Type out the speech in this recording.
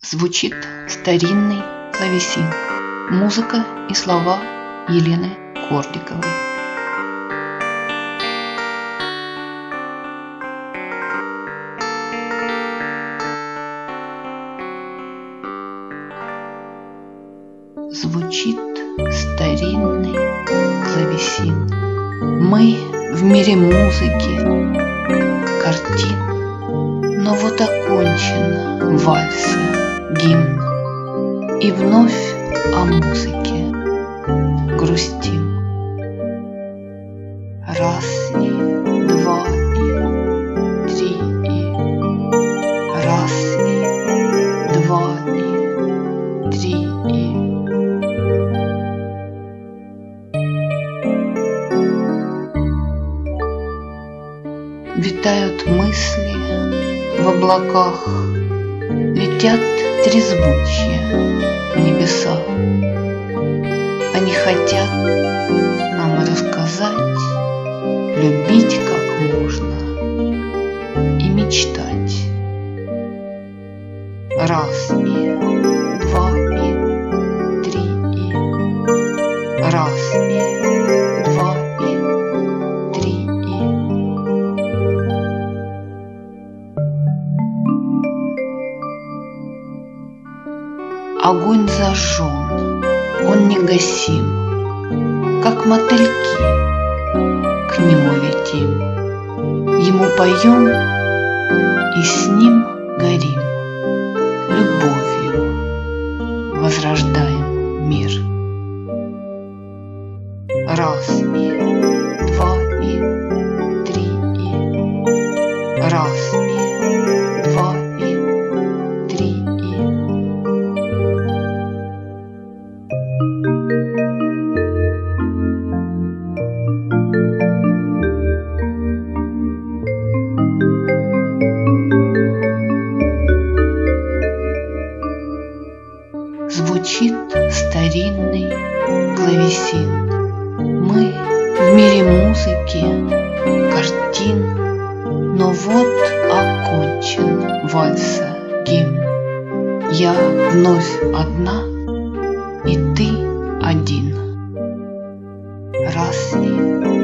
Звучит старинный клавесин. Музыка и слова Елены Кордиковой. Звучит старинный клавесин. Мы в мире музыки, картин, но вот окончен вальса, гимн, и вновь о музыке грустим. Раз и два и три и раз и два и три и витают мысли в облаках, летят трезвучья в небеса. Они хотят нам рассказать, любить как можно и мечтать. Раз и два и три и раз и два и три и огонь зажжен, он негасим, как мотыльки к нему летим, ему поем и с ним горим, любовью возрождаем мир. Раз и два и три и раз и два и три и звучит старинный клавесин. Мы в мире музыки, картин, но вот окончен вальса, гимн. Я вновь одна, и ты один. Раз и